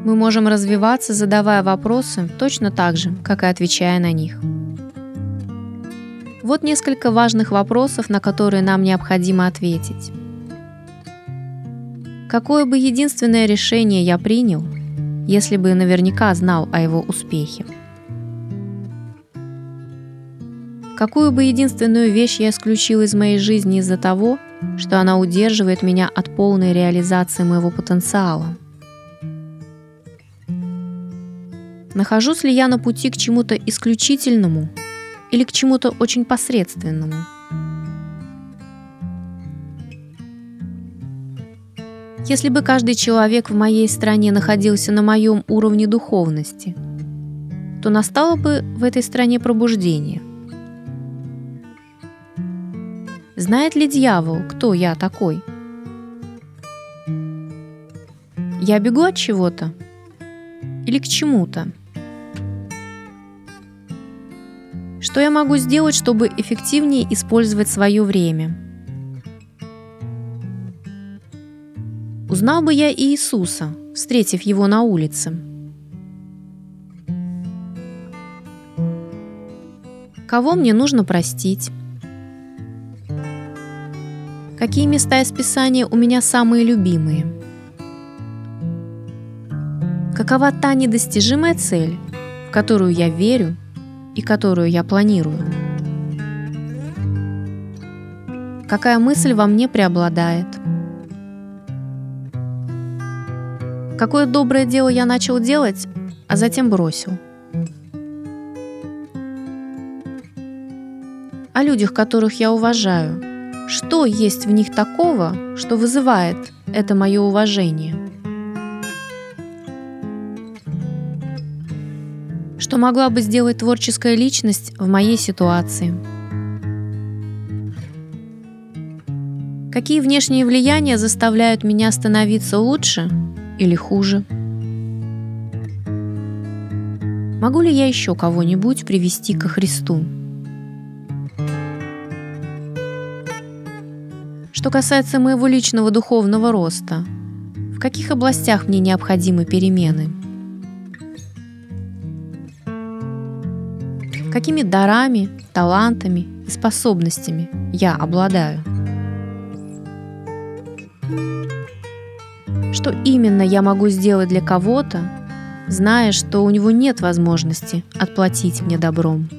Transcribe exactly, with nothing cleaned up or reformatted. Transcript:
Мы можем развиваться, задавая вопросы точно так же, как и отвечая на них. Вот несколько важных вопросов, на которые нам необходимо ответить. Какое бы единственное решение я принял, если бы наверняка знал о его успехе? Какую бы единственную вещь я исключил из моей жизни из-за того, что она удерживает меня от полной реализации моего потенциала? Нахожусь ли я на пути к чему-то исключительному или к чему-то очень посредственному? Если бы каждый человек в моей стране находился на моем уровне духовности, то настало бы в этой стране пробуждение. Знает ли дьявол, кто я такой? Я бегу от чего-то или к чему-то? Что я могу сделать, чтобы эффективнее использовать свое время? Узнал бы я Иисуса, встретив его на улице? Кого мне нужно простить? Какие места из Писания у меня самые любимые? Какова та недостижимая цель, в которую я верю и которую я планирую? Какая мысль во мне преобладает? Какое доброе дело я начал делать, а затем бросил? О людях, которых я уважаю, что есть в них такого, что вызывает это мое уважение? Что могла бы сделать творческая личность в моей ситуации? Какие внешние влияния заставляют меня становиться лучше или хуже? Могу ли я еще кого-нибудь привести ко Христу? Что касается моего личного духовного роста, в каких областях мне необходимы перемены? Какими дарами, талантами и способностями я обладаю? Что именно я могу сделать для кого-то, зная, что у него нет возможности отплатить мне добром?